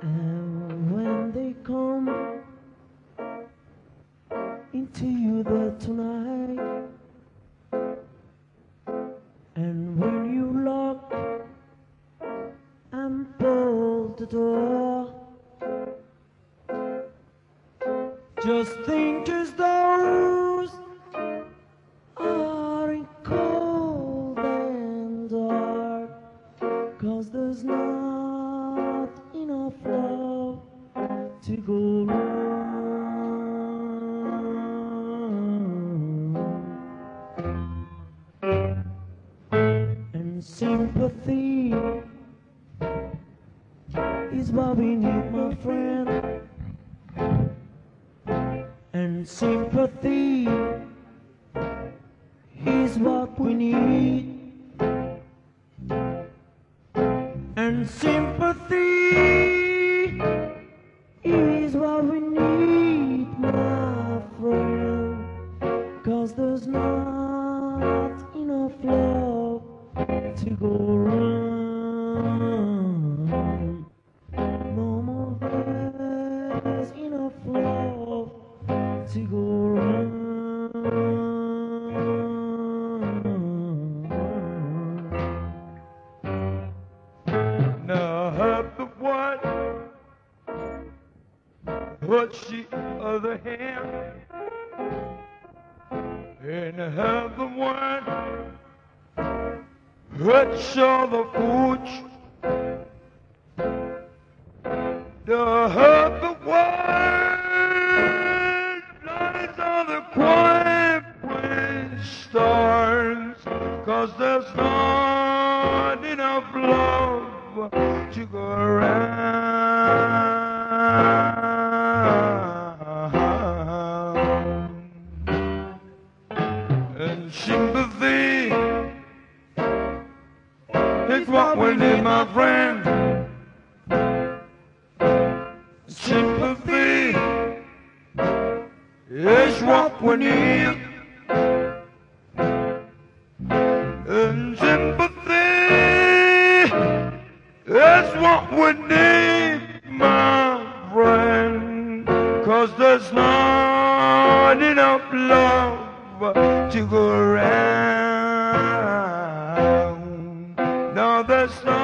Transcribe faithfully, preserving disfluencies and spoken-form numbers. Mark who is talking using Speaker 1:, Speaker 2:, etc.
Speaker 1: And when they come into you there tonight, and when you lock and bolt the door, just think as those are in cold and dark, 'cause there's not enough love to go round. And sympathy is what we need, my friend. And sympathy is what we need. And sympathy is what we need, my friend. 'Cause there's not enough love to go round. No more, there's enough love to go round.
Speaker 2: Now I have the one, touch the other hand, and I have the one, touch all the foods. Now I have the one, lights on the quiet when stars, 'cause there's not enough love to go around. And sympathy is what we need, my friend. Sympathy is what we need. And sympathy is what we need, my friend. 'Cause there's not enough love to go around. No, there's not